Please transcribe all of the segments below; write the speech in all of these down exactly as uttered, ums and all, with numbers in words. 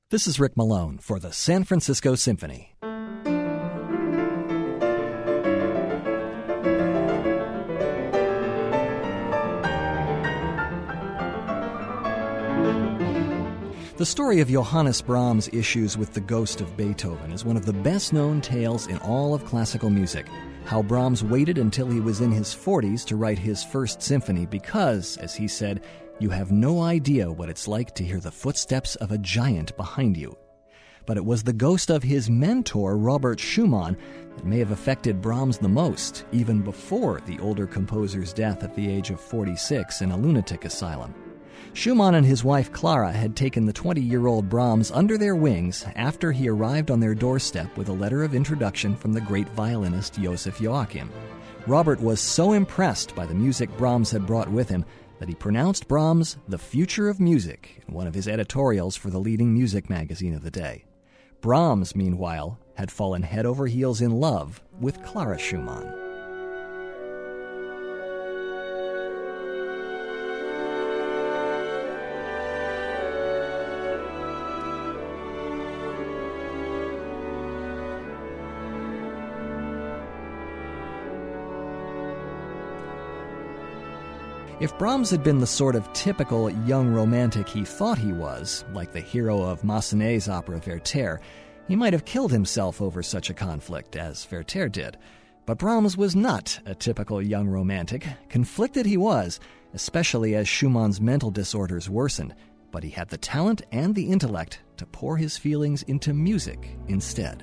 This is Rick Malone for the San Francisco Symphony. The story of Johannes Brahms' issues with the ghost of Beethoven is one of the best-known tales in all of classical music. How Brahms waited until he was in his forties to write his first symphony because, as he said, you have no idea what it's like to hear the footsteps of a giant behind you. But it was the ghost of his mentor, Robert Schumann, that may have affected Brahms the most, even before the older composer's death at the age of forty-six in a lunatic asylum. Schumann and his wife Clara had taken the twenty-year-old Brahms under their wings after he arrived on their doorstep with a letter of introduction from the great violinist Joseph Joachim. Robert was so impressed by the music Brahms had brought with him that he pronounced Brahms the future of music in one of his editorials for the leading music magazine of the day. Brahms, meanwhile, had fallen head over heels in love with Clara Schumann. If Brahms had been the sort of typical young romantic he thought he was, like the hero of Massenet's opera Werther, he might have killed himself over such a conflict, as Werther did. But Brahms was not a typical young romantic. Conflicted he was, especially as Schumann's mental disorders worsened, but he had the talent and the intellect to pour his feelings into music instead.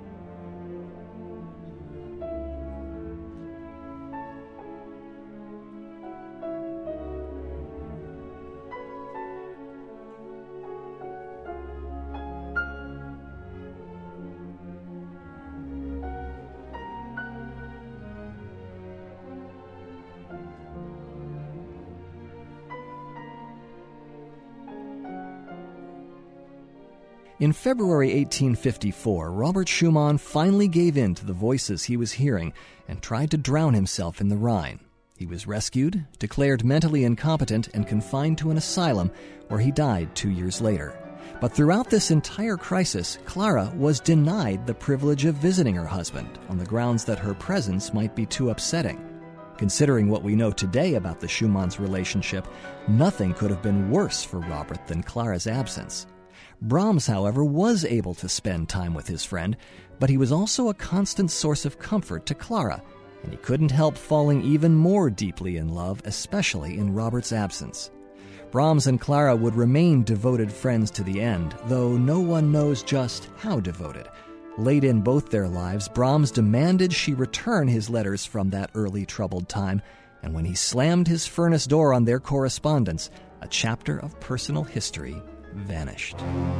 In February eighteen fifty-four, Robert Schumann finally gave in to the voices he was hearing and tried to drown himself in the Rhine. He was rescued, declared mentally incompetent, and confined to an asylum where he died two years later. But throughout this entire crisis, Clara was denied the privilege of visiting her husband on the grounds that her presence might be too upsetting. Considering what we know today about the Schumanns' relationship, nothing could have been worse for Robert than Clara's absence. Brahms, however, was able to spend time with his friend, but he was also a constant source of comfort to Clara, and he couldn't help falling even more deeply in love, especially in Robert's absence. Brahms and Clara would remain devoted friends to the end, though no one knows just how devoted. Late in both their lives, Brahms demanded she return his letters from that early troubled time, and when he slammed his furnace door on their correspondence, a chapter of personal history vanished.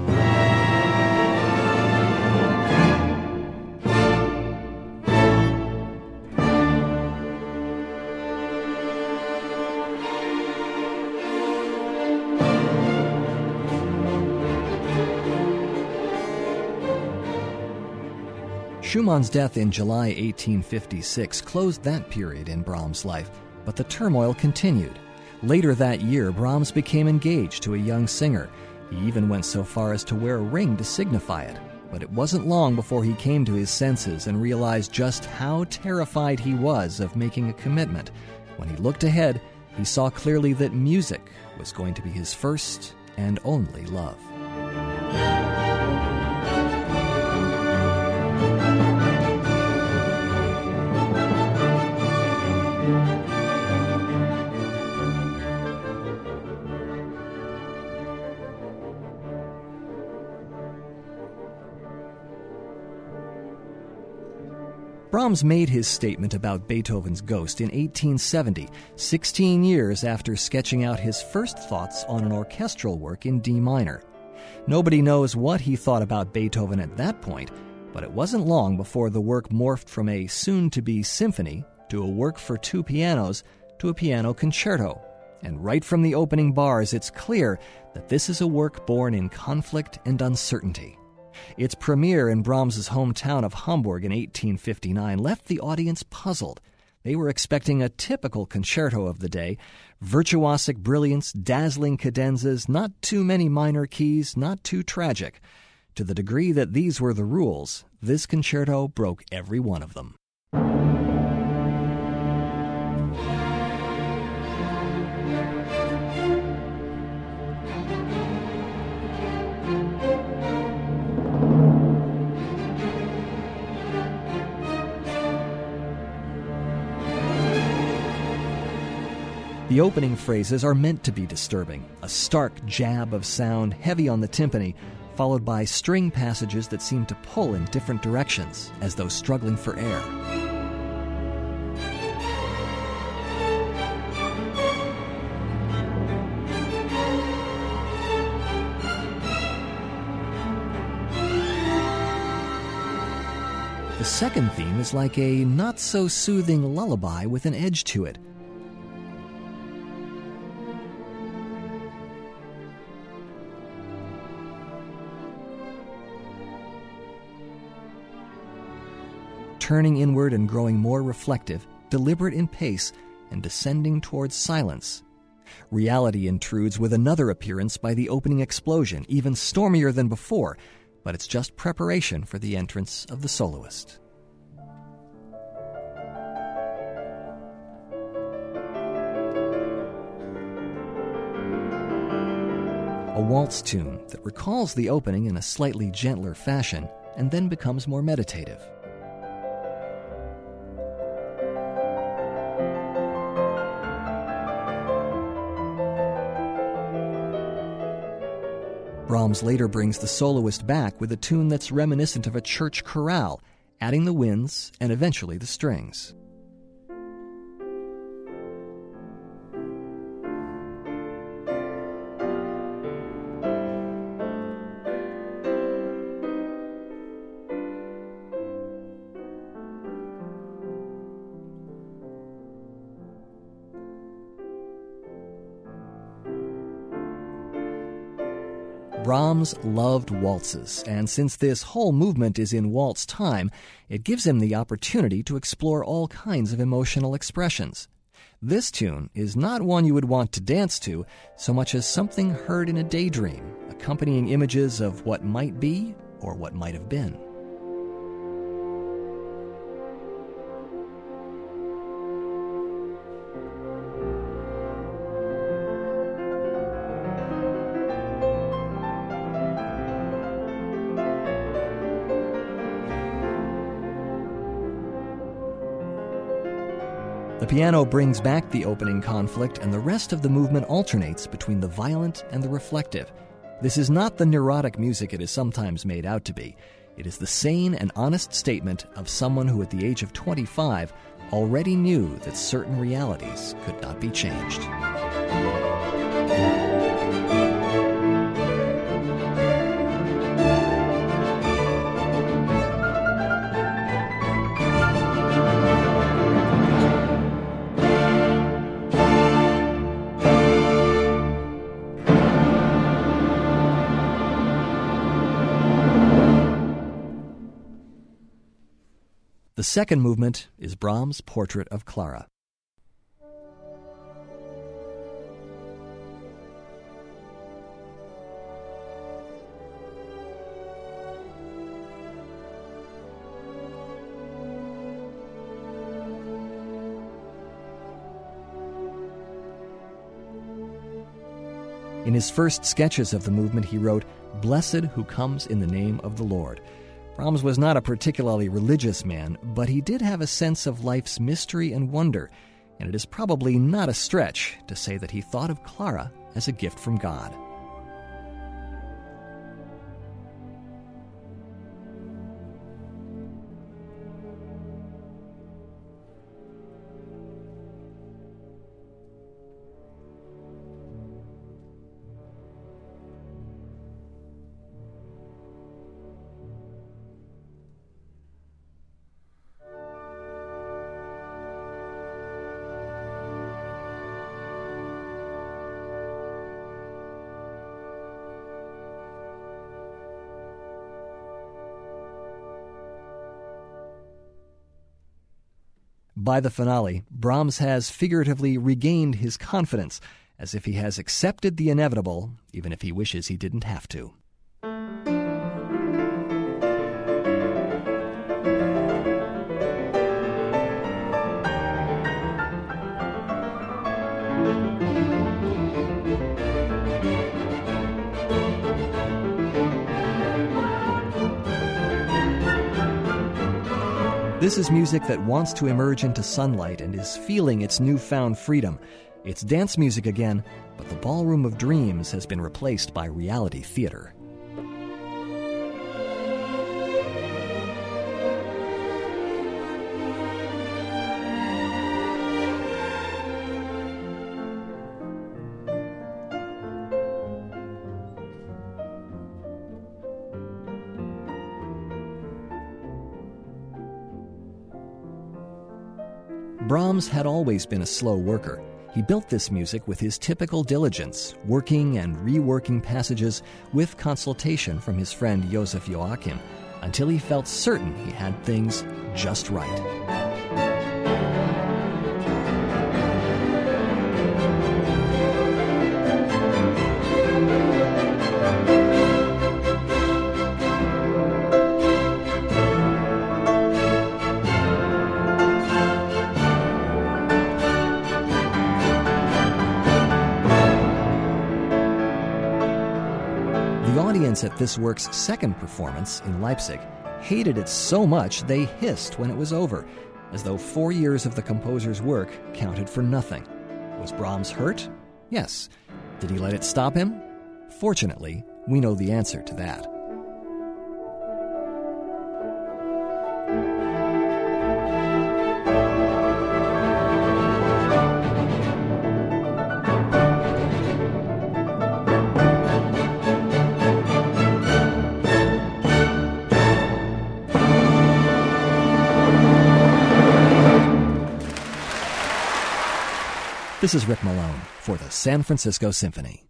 Schumann's death in July eighteen fifty-six closed that period in Brahms' life, but the turmoil continued. Later that year, Brahms became engaged to a young singer. He even went so far as to wear a ring to signify it. But it wasn't long before he came to his senses and realized just how terrified he was of making a commitment. When he looked ahead, he saw clearly that music was going to be his first and only love. Brahms made his statement about Beethoven's ghost in eighteen seventy, sixteen years after sketching out his first thoughts on an orchestral work in D minor. Nobody knows what he thought about Beethoven at that point, but it wasn't long before the work morphed from a soon-to-be symphony to a work for two pianos to a piano concerto. And right from the opening bars, it's clear that this is a work born in conflict and uncertainty. Its premiere in Brahms's hometown of Hamburg in eighteen fifty-nine left the audience puzzled. They were expecting a typical concerto of the day: virtuosic brilliance, dazzling cadenzas, not too many minor keys, not too tragic. To the degree that these were the rules, this concerto broke every one of them. The opening phrases are meant to be disturbing, a stark jab of sound heavy on the timpani, followed by string passages that seem to pull in different directions, as though struggling for air. The second theme is like a not-so-soothing lullaby with an edge to it. Turning inward and growing more reflective, deliberate in pace, and descending towards silence. Reality intrudes with another appearance by the opening explosion, even stormier than before, but it's just preparation for the entrance of the soloist. A waltz tune that recalls the opening in a slightly gentler fashion and then becomes more meditative. Brahms later brings the soloist back with a tune that's reminiscent of a church chorale, adding the winds and eventually the strings. Brahms loved waltzes, and since this whole movement is in waltz time, it gives him the opportunity to explore all kinds of emotional expressions. This tune is not one you would want to dance to so much as something heard in a daydream, accompanying images of what might be or what might have been. The piano brings back the opening conflict, and the rest of the movement alternates between the violent and the reflective. This is not the neurotic music it is sometimes made out to be. It is the sane and honest statement of someone who at the age of twenty-five already knew that certain realities could not be changed. The second movement is Brahms' Portrait of Clara. In his first sketches of the movement, he wrote, "Blessed who comes in the name of the Lord." Brahms was not a particularly religious man, but he did have a sense of life's mystery and wonder, and it is probably not a stretch to say that he thought of Clara as a gift from God. by the finale, Brahms has figuratively regained his confidence, as if he has accepted the inevitable, even if he wishes he didn't have to. This is music that wants to emerge into sunlight and is feeling its newfound freedom. It's dance music again, but the ballroom of dreams has been replaced by reality theater. Brahms had always been a slow worker. He built this music with his typical diligence, working and reworking passages with consultation from his friend Joseph Joachim, until he felt certain he had things just right. The audience at this work's second performance in Leipzig hated it so much they hissed when it was over, as though four years of the composer's work counted for nothing. Was Brahms hurt? Yes. Did he let it stop him? Fortunately, we know the answer to that. This is Rick Malone for the San Francisco Symphony.